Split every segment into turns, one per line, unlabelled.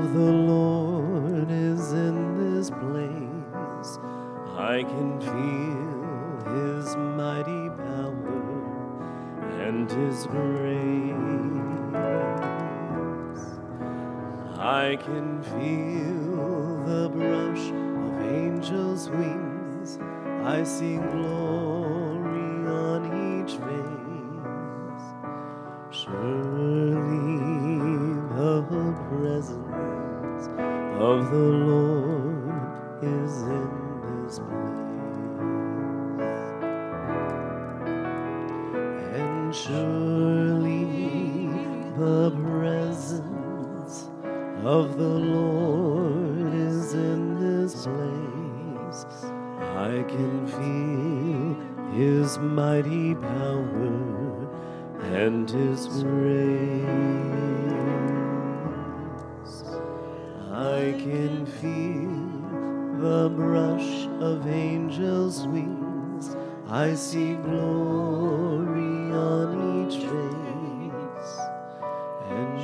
of the Lord is in this place. I can feel His mighty power and His grace. I can feel the brush of angels' wings. I see glory on each face. Surely the presence of the Lord is in this place. And surely the presence of the Lord is in this place. I can feel His mighty power and His grace. I can feel the brush of angels' wings. I see glory on each face, and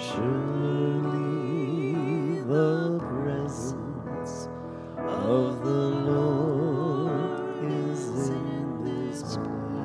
surely the presence of the Lord is in this place.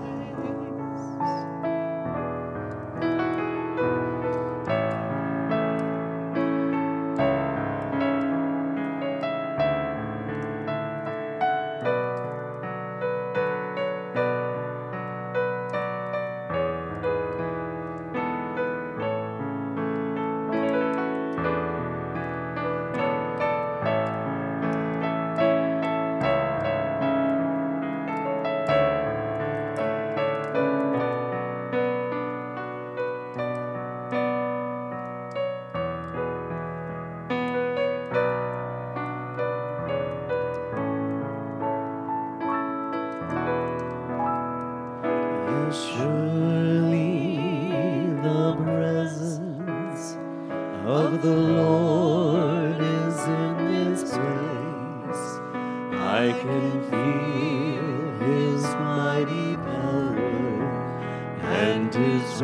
Surely the presence of the Lord is in this place. I can feel His mighty power and His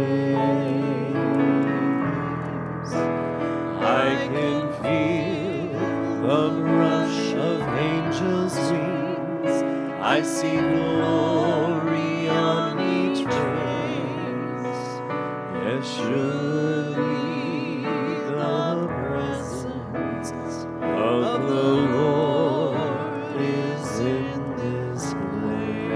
grace. I can feel the rush of angels' wings. I see glory on each face. Yes, surely the presence of the Lord is in this place.